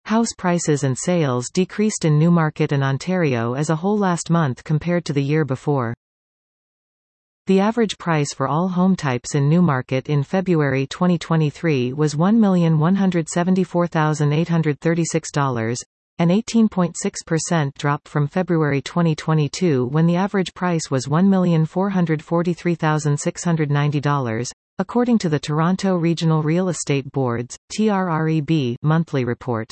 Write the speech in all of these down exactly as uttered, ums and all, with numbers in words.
House prices and sales decreased in Newmarket and Ontario as a whole last month compared to the year before. The average price for all home types in Newmarket in February twenty twenty-three was one million one hundred seventy-four thousand eight hundred thirty-six dollars, an eighteen point six percent drop from February twenty twenty-two when the average price was one million four hundred forty-three thousand six hundred ninety dollars, according to the Toronto Regional Real Estate Board's T R R E B monthly report.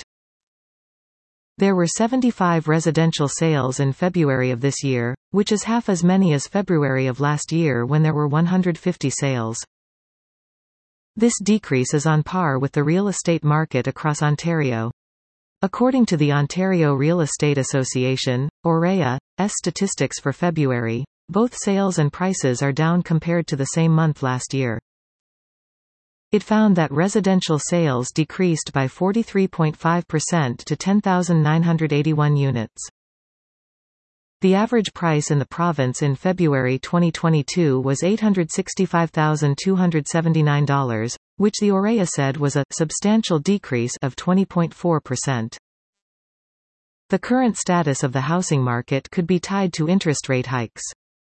There were seventy-five residential sales in February of this year, which is half as many as February of last year when there were one hundred fifty sales. This decrease is on par with the real estate market across Ontario. According to the Ontario Real Estate Association, O R E A's statistics for February, both sales and prices are down compared to the same month last year. It found that residential sales decreased by forty-three point five percent to ten thousand nine hundred eighty-one units. The average price in the province in February twenty twenty-two was eight hundred sixty-five thousand two hundred seventy-nine dollars, which the O R E A said was a substantial decrease of twenty point four percent. The current status of the housing market could be tied to interest rate hikes.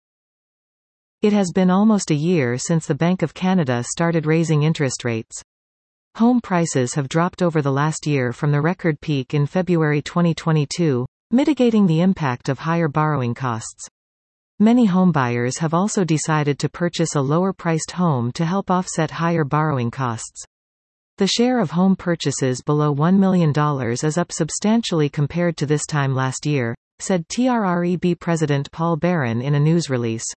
It has been almost a year since the Bank of Canada started raising interest rates. Home prices have dropped over the last year from the record peak in February twenty twenty-two, mitigating the impact of higher borrowing costs. Many homebuyers have also decided to purchase a lower-priced home to help offset higher borrowing costs. The share of home purchases below one million dollars is up substantially compared to this time last year, said T R R E B President Paul Barron in a news release.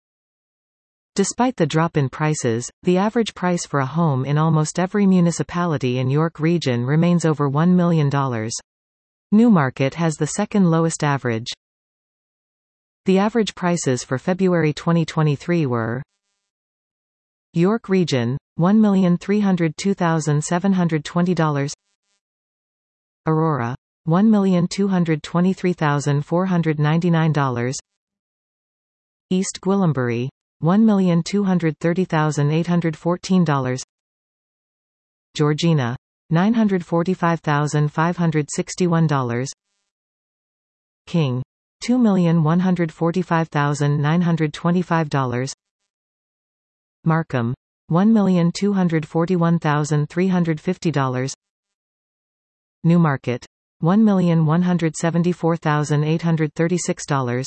Despite the drop in prices, the average price for a home in almost every municipality in York Region remains over one million dollars. Newmarket has the second lowest average. The average prices for February twenty twenty-three were: York Region, one million three hundred two thousand seven hundred twenty dollars. Aurora, one million two hundred twenty-three thousand four hundred ninety-nine dollars. East Gwillimbury, one million two hundred thirty thousand eight hundred fourteen dollars. Georgina, nine hundred forty-five thousand five hundred sixty-one dollars. King, two million one hundred forty-five thousand nine hundred twenty-five dollars. Markham, one million two hundred forty-one thousand three hundred fifty dollars. Newmarket, one million one hundred seventy-four thousand eight hundred thirty-six dollars.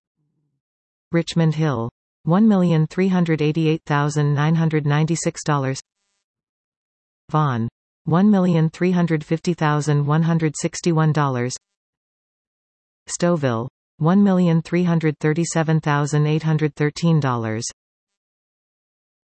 Richmond Hill, one million three hundred eighty-eight thousand nine hundred ninety-six dollars. Vaughan, one million three hundred fifty thousand one hundred sixty-one dollars. Stouffville, one million three hundred thirty-seven thousand eight hundred thirteen dollars.